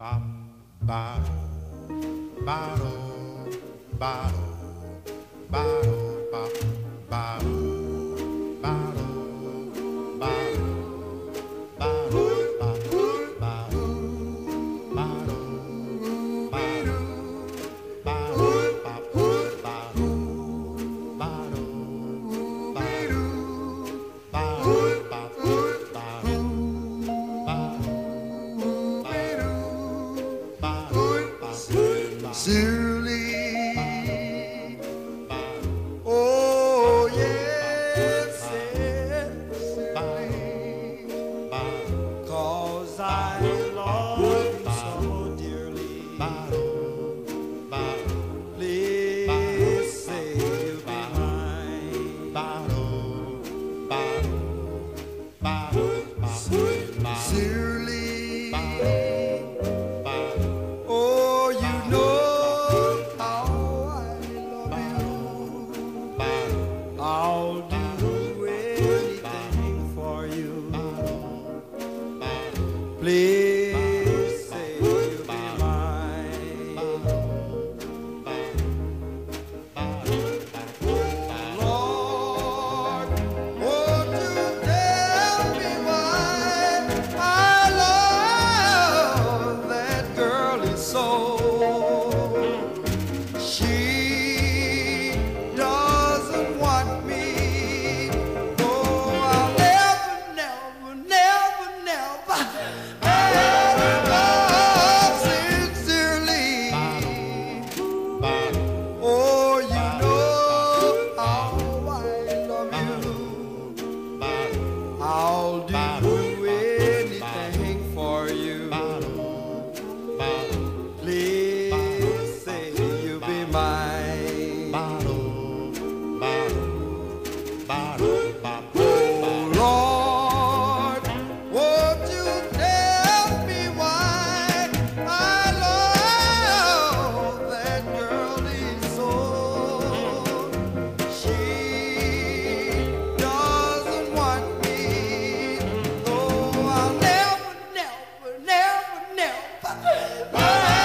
Sincerely, oh yes, sincerely, 'cause I love you so dearly. Please say you'll be mine. Sincerely. I'll do anything for you. Please say you'll be mine. Lord, won't you tell me why I love that girl is so. I'll do anything for you. Please say you'll be mine. Oh Lord, won't you tell me why I love that girl is so. She doesn't want me. I'll never, never, never, never